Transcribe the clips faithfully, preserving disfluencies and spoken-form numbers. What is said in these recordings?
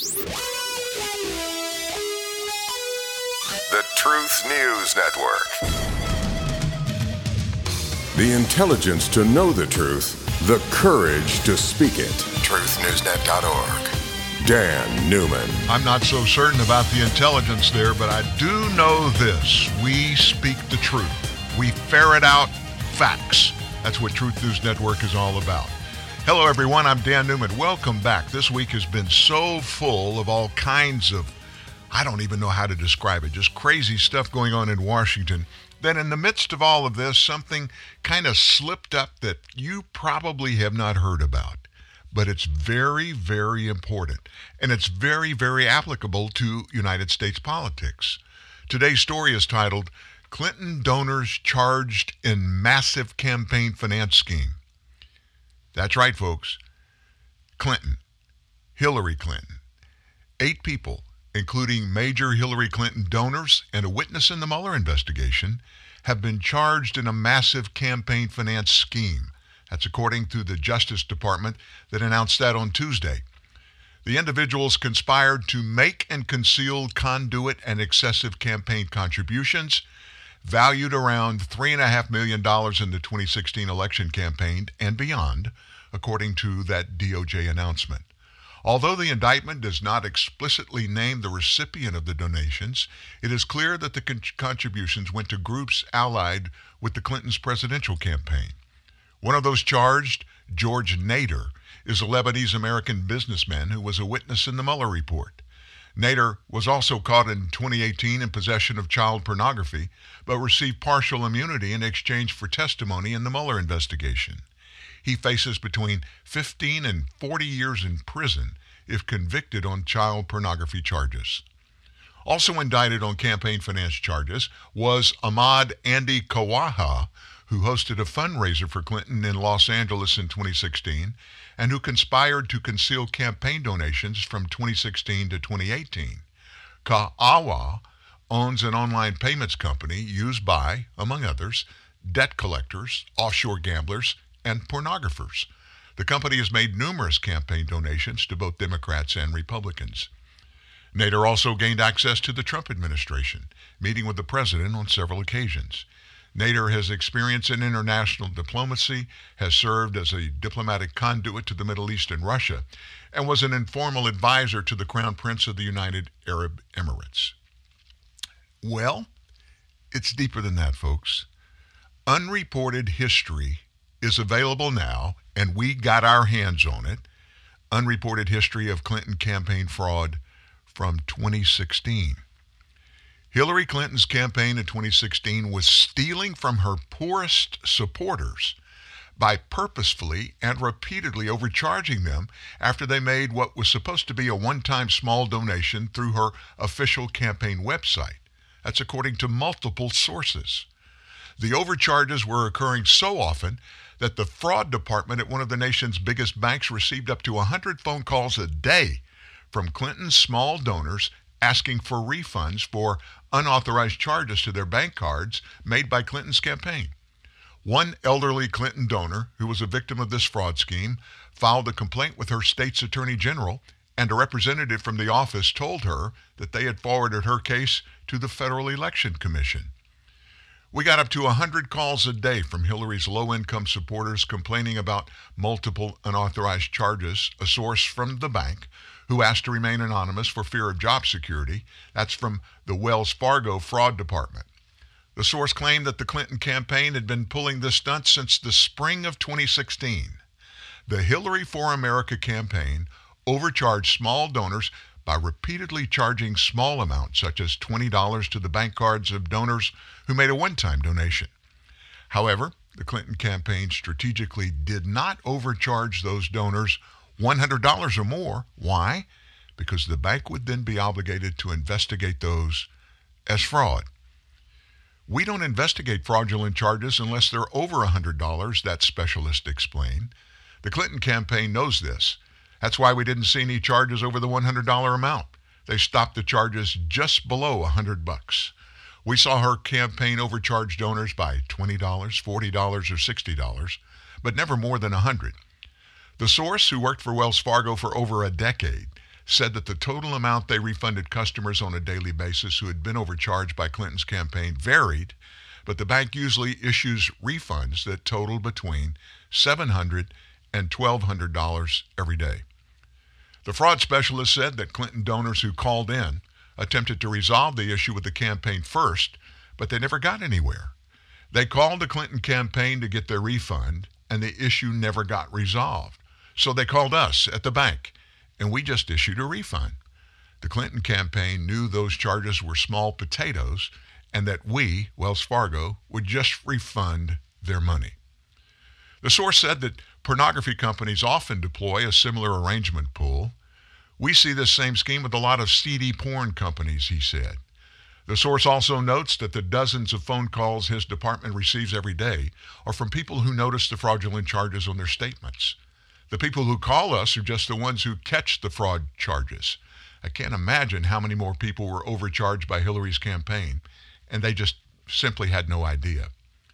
The Truth News Network. The intelligence to know the truth, the courage to speak it. truth news net dot org. Dan Newman. I'm not so certain about the intelligence there, but I do know this. We speak the truth. We ferret out facts. That's what Truth News Network is all about. Hello, everyone. I'm Dan Newman. Welcome back. This week has been so full of all kinds of, I don't even know how to describe it, just crazy stuff going on in Washington. Then in the midst of all of this, something kind of slipped up that you probably have not heard about. But it's very, very important, and it's very, very applicable to United States politics. Today's story is titled, Clinton Donors Charged in Massive Campaign Finance Scheme. That's right, folks. Clinton, Hillary Clinton, eight people, including major Hillary Clinton donors and a witness in the Mueller investigation, have been charged in a massive campaign finance scheme. That's according to the Justice Department that announced that on Tuesday. The individuals conspired to make and conceal conduit and excessive campaign contributions valued around three point five million dollars in the twenty sixteen election campaign and beyond, according to that D O J announcement. Although the indictment does not explicitly name the recipient of the donations, it is clear that the con- contributions went to groups allied with the Clintons' presidential campaign. One of those charged, George Nader, is a Lebanese-American businessman who was a witness in the Mueller report. Nader was also caught in twenty eighteen in possession of child pornography, but received partial immunity in exchange for testimony in the Mueller investigation. He faces between fifteen and forty years in prison if convicted on child pornography charges. Also indicted on campaign finance charges was Ahmad Andy Kawaha, who hosted a fundraiser for Clinton in Los Angeles in twenty sixteen and who conspired to conceal campaign donations from twenty sixteen to twenty eighteen. Kawaha owns an online payments company used by, among others, debt collectors, offshore gamblers, and pornographers. The company has made numerous campaign donations to both Democrats and Republicans. Nader also gained access to the Trump administration, meeting with the president on several occasions. Nader has experience in international diplomacy, has served as a diplomatic conduit to the Middle East and Russia, and was an informal advisor to the Crown Prince of the United Arab Emirates. Well, it's deeper than that, folks. Unreported history is available now, and we got our hands on it. Unreported history of Clinton campaign fraud from twenty sixteen. Hillary Clinton's campaign in twenty sixteen was stealing from her poorest supporters by purposefully and repeatedly overcharging them after they made what was supposed to be a one-time small donation through her official campaign website. That's according to multiple sources. The overcharges were occurring so often that the fraud department at one of the nation's biggest banks received up to one hundred phone calls a day from Clinton's small donors asking for refunds for unauthorized charges to their bank cards made by Clinton's campaign. One elderly Clinton donor, who was a victim of this fraud scheme, filed a complaint with her state's attorney general, and a representative from the office told her that they had forwarded her case to the Federal Election Commission. We got up to one hundred calls a day from Hillary's low-income supporters complaining about multiple unauthorized charges, a source from the bank, who asked to remain anonymous for fear of job security. That's from the Wells Fargo Fraud Department. The source claimed that the Clinton campaign had been pulling this stunt since the spring of twenty sixteen. The Hillary for America campaign overcharged small donors by repeatedly charging small amounts, such as twenty dollars, to the bank cards of donors who made a one-time donation. However, the Clinton campaign strategically did not overcharge those donors one hundred dollars or more. Why? Because the bank would then be obligated to investigate those as fraud. We don't investigate fraudulent charges unless they're over one hundred dollars, that specialist explained. The Clinton campaign knows this. That's why we didn't see any charges over the one hundred dollars amount. They stopped the charges just below one hundred bucks. We saw her campaign overcharge donors by twenty dollars, forty dollars, or sixty dollars, but never more than one hundred dollars. The source, who worked for Wells Fargo for over a decade, said that the total amount they refunded customers on a daily basis who had been overcharged by Clinton's campaign varied, but the bank usually issues refunds that total between seven hundred dollars and twelve hundred dollars every day. The fraud specialist said that Clinton donors who called in attempted to resolve the issue with the campaign first, but they never got anywhere. They called the Clinton campaign to get their refund, and the issue never got resolved. So they called us at the bank, and we just issued a refund. The Clinton campaign knew those charges were small potatoes and that we, Wells Fargo, would just refund their money. The source said that pornography companies often deploy a similar arrangement pool. We see this same scheme with a lot of seedy porn companies, he said. The source also notes that the dozens of phone calls his department receives every day are from people who notice the fraudulent charges on their statements. The people who call us are just the ones who catch the fraud charges. I can't imagine how many more people were overcharged by Hillary's campaign, and they just simply had no idea.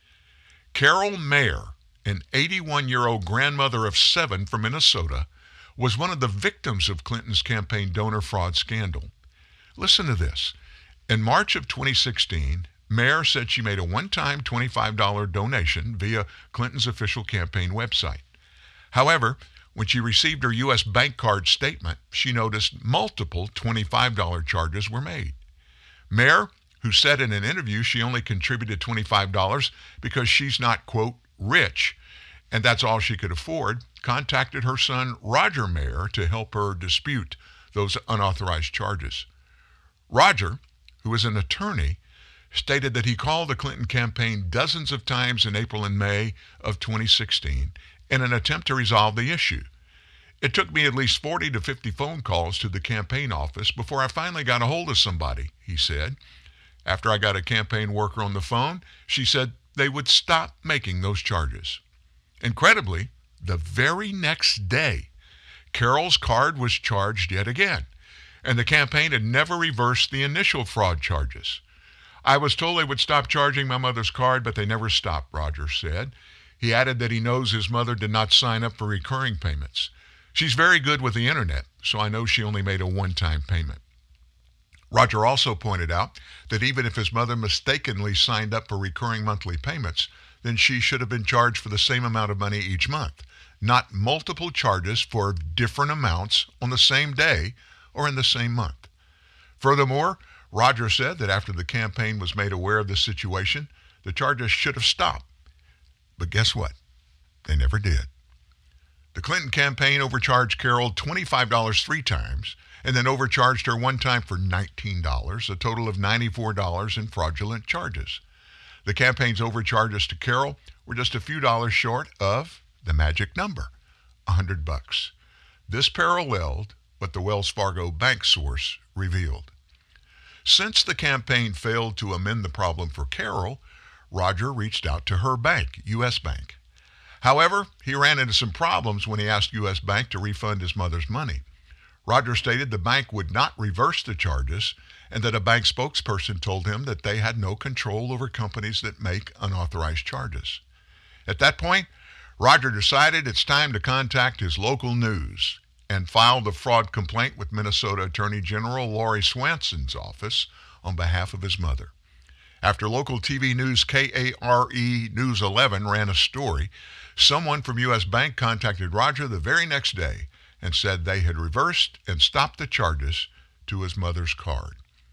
Carol Mayer, an eighty-one-year-old grandmother of seven from Minnesota, was one of the victims of Clinton's campaign donor fraud scandal. Listen to this. In March of twenty sixteen, Mayer said she made a one-time twenty-five dollars donation via Clinton's official campaign website. However, when she received her U S bank card statement, she noticed multiple twenty-five dollars charges were made. Mayer, who said in an interview she only contributed twenty-five dollars because she's not, quote, rich, and that's all she could afford, contacted her son Roger Mayer to help her dispute those unauthorized charges. Roger, who is an attorney, stated that he called the Clinton campaign dozens of times in April and May of twenty sixteen in an attempt to resolve the issue. It took me at least forty to fifty phone calls to the campaign office before I finally got a hold of somebody, he said. After I got a campaign worker on the phone, she said they would stop making those charges. Incredibly, the very next day, Carol's card was charged yet again, and the campaign had never reversed the initial fraud charges. I was told they would stop charging my mother's card, but they never stopped, Roger said. He added that he knows his mother did not sign up for recurring payments. She's very good with the internet, so I know she only made a one-time payment. Roger also pointed out that even if his mother mistakenly signed up for recurring monthly payments, then she should have been charged for the same amount of money each month, not multiple charges for different amounts on the same day or in the same month. Furthermore, Roger said that after the campaign was made aware of the situation, the charges should have stopped. But guess what? They never did. The Clinton campaign overcharged Carol twenty-five dollars three times and then overcharged her one time for nineteen dollars, a total of ninety-four dollars in fraudulent charges. The campaign's overcharges to Carol were just a few dollars short of the magic number, one hundred bucks. This paralleled what the Wells Fargo bank source revealed. Since the campaign failed to amend the problem for Carol, Roger reached out to her bank, U S Bank. However, he ran into some problems when he asked U S Bank to refund his mother's money. Roger stated the bank would not reverse the charges and that a bank spokesperson told him that they had no control over companies that make unauthorized charges. At that point, Roger decided it's time to contact his local news and filed a fraud complaint with Minnesota Attorney General Lori Swanson's office on behalf of his mother. After local T V news K A R E News eleven ran a story, someone from U S Bank contacted Roger the very next day and said they had reversed and stopped the charges to his mother's card.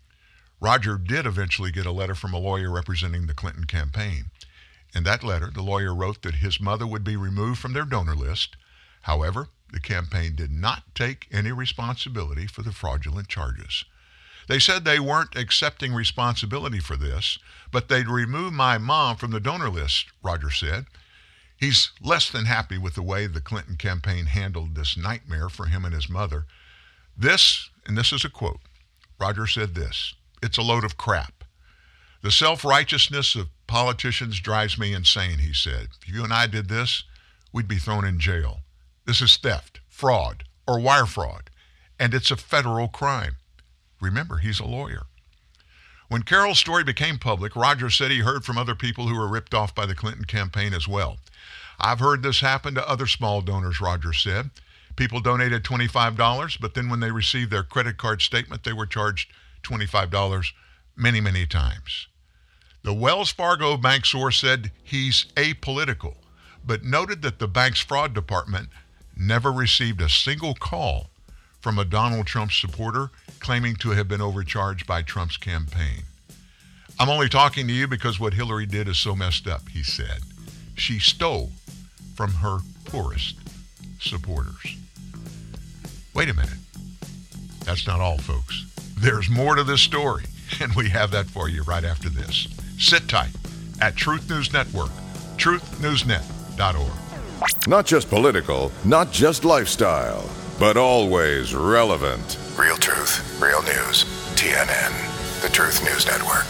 Roger did eventually get a letter from a lawyer representing the Clinton campaign. In that letter, the lawyer wrote that his mother would be removed from their donor list. However, the campaign did not take any responsibility for the fraudulent charges. They said they weren't accepting responsibility for this, but they'd remove my mom from the donor list, Roger said. He's less than happy with the way the Clinton campaign handled this nightmare for him and his mother. This, and this is a quote, Roger said this, "It's a load of crap. The self-righteousness of politicians drives me insane," he said. "If you and I did this, we'd be thrown in jail. This is theft, fraud, or wire fraud, and it's a federal crime." Remember, he's a lawyer. When Carol's story became public, Roger said he heard from other people who were ripped off by the Clinton campaign as well. "I've heard this happen to other small donors," Roger said. People donated twenty-five dollars, but then when they received their credit card statement, they were charged twenty-five dollars many, many times. The Wells Fargo bank source said he's apolitical, but noted that the bank's fraud department never received a single call from a Donald Trump supporter claiming to have been overcharged by Trump's campaign. I'm only talking to you because what Hillary did is so messed up, he said. She stole from her poorest supporters. Wait a minute. That's not all, folks. There's more to this story, and we have that for you right after this. Sit tight at Truth News Network, truth news net dot org. Not just political, not just lifestyle, but always relevant. Real truth, real news. T N N, the Truth News Network.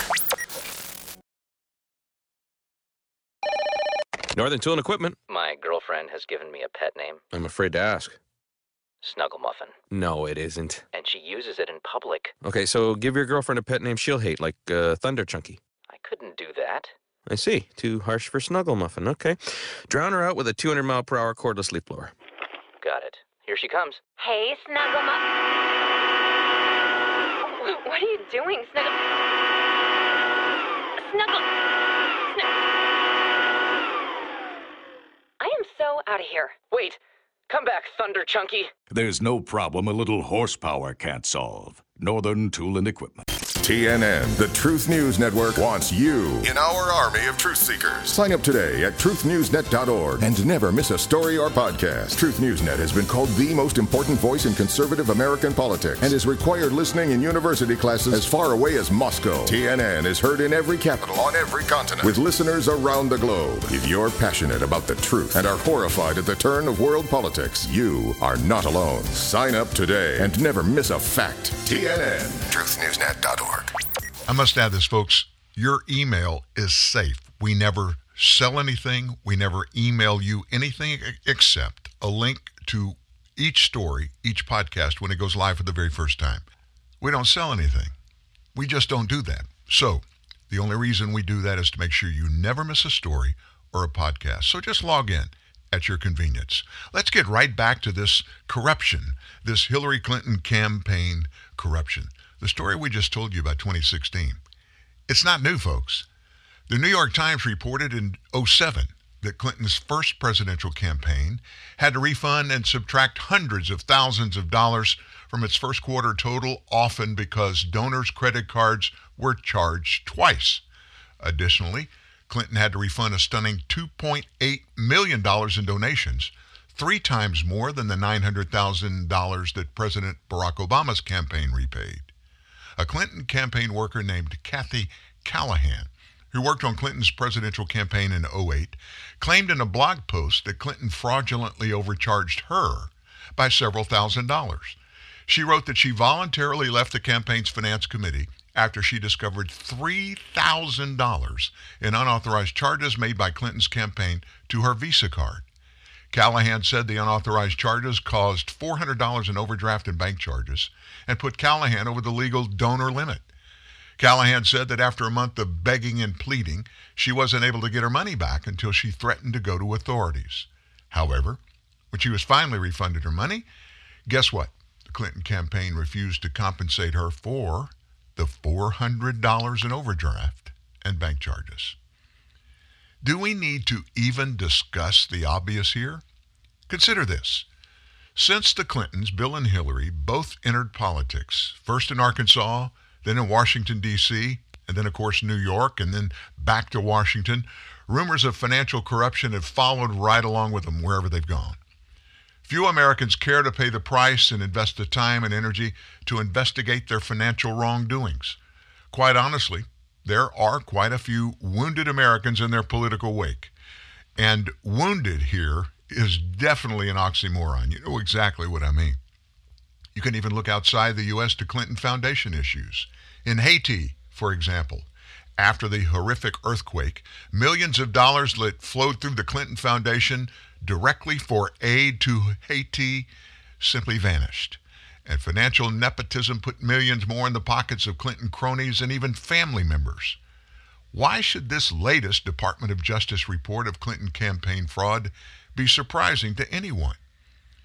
Northern Tool and Equipment. My girlfriend has given me a pet name. I'm afraid to ask. Snuggle Muffin. No, it isn't. And she uses it in public. Okay, so give your girlfriend a pet name she'll hate, like uh, Thunder Chunky. I couldn't do that. I see. Too harsh for Snuggle Muffin. Okay. Drown her out with a two hundred mile per hour cordless leaf blower. Got it. Here she comes. Hey, Snuggle Muffin. What are you doing, Snuggle? Snuggle. Snuggle. I am so out of here. Wait. Come back, Thunder Chunky. There's no problem a little horsepower can't solve. Northern Tool and Equipment. T N N, the Truth News Network, wants you in our army of truth seekers. Sign up today at truth news net dot org and never miss a story or podcast. Truth News Net has been called the most important voice in conservative American politics and is required listening in university classes as far away as Moscow. T N N is heard in every capital on every continent with listeners around the globe. If you're passionate about the truth and are horrified at the turn of world politics, you are not alone. Sign up today and never miss a fact. T N N, truth news net dot org. I must add this, folks. Your email is safe. We never sell anything. We never email you anything except a link to each story, each podcast when it goes live for the very first time. We don't sell anything. We just don't do that. So the only reason we do that is to make sure you never miss a story or a podcast. So just log in at your convenience. Let's get right back to this corruption, this Hillary Clinton campaign corruption. The story we just told you about twenty sixteen. It's not new, folks. The New York Times reported in oh seven that Clinton's first presidential campaign had to refund and subtract hundreds of thousands of dollars from its first quarter total, often because donors' credit cards were charged twice. Additionally, Clinton had to refund a stunning two point eight million dollars in donations, three times more than the nine hundred thousand dollars that President Barack Obama's campaign repaid. A Clinton campaign worker named Kathy Callahan, who worked on Clinton's presidential campaign in oh eight, claimed in a blog post that Clinton fraudulently overcharged her by several thousand dollars. She wrote that she voluntarily left the campaign's finance committee after she discovered three thousand dollars in unauthorized charges made by Clinton's campaign to her Visa card. Callahan said the unauthorized charges caused four hundred dollars in overdraft and bank charges and put Callahan over the legal donor limit. Callahan said that after a month of begging and pleading, she wasn't able to get her money back until she threatened to go to authorities. However, when she was finally refunded her money, guess what? The Clinton campaign refused to compensate her for the four hundred dollars in overdraft and bank charges. Do we need to even discuss the obvious here? Consider this. Since the Clintons, Bill and Hillary, both entered politics, first in Arkansas, then in Washington, D C, and then, of course, New York, and then back to Washington, rumors of financial corruption have followed right along with them wherever they've gone. Few Americans care to pay the price and invest the time and energy to investigate their financial wrongdoings. Quite honestly, there are quite a few wounded Americans in their political wake. And wounded here is definitely an oxymoron. You know exactly what I mean. You can even look outside the U S to Clinton Foundation issues. In Haiti, for example, after the horrific earthquake, millions of dollars that flowed through the Clinton Foundation directly for aid to Haiti simply vanished. And financial nepotism put millions more in the pockets of Clinton cronies and even family members. Why should this latest Department of Justice report of Clinton campaign fraud be surprising to anyone?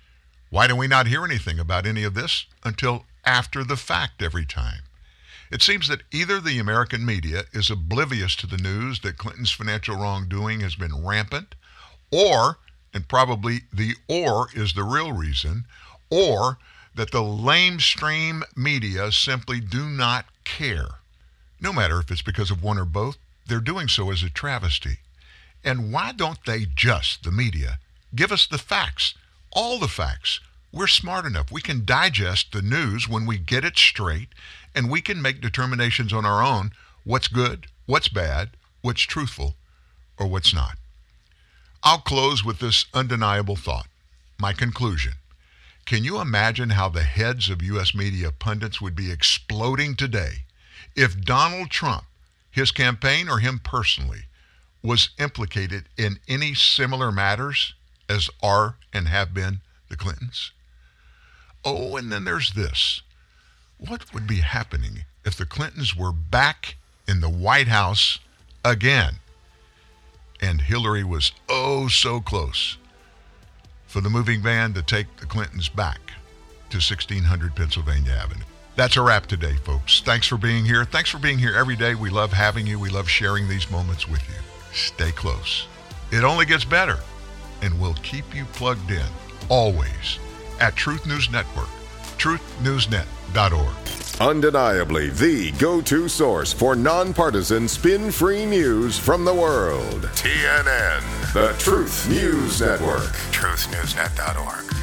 Why do we not hear anything about any of this until after the fact every time? It seems that either the American media is oblivious to the news that Clinton's financial wrongdoing has been rampant, or, and probably the or is the real reason, or that the lamestream media simply do not care. No matter if it's because of one or both, they're doing so as a travesty. And why don't they just, the media, give us the facts, all the facts? We're smart enough. We can digest the news when we get it straight, and we can make determinations on our own what's good, what's bad, what's truthful, or what's not. I'll close with this undeniable thought, my conclusion. Can you imagine how the heads of U S media pundits would be exploding today if Donald Trump, his campaign or him personally, was implicated in any similar matters as are and have been the Clintons? Oh, and then there's this. What would be happening if the Clintons were back in the White House again and Hillary was oh so close for the moving van to take the Clintons back to sixteen hundred Pennsylvania Avenue? That's a wrap today, folks. Thanks for being here. Thanks for being here every day. We love having you. We love sharing these moments with you. Stay close. It only gets better, and we'll keep you plugged in, always, at Truth News Network, truth news net dot org. Undeniably the go-to source for nonpartisan, spin-free news from the world. T N N, the Truth News Network. truth news net dot org.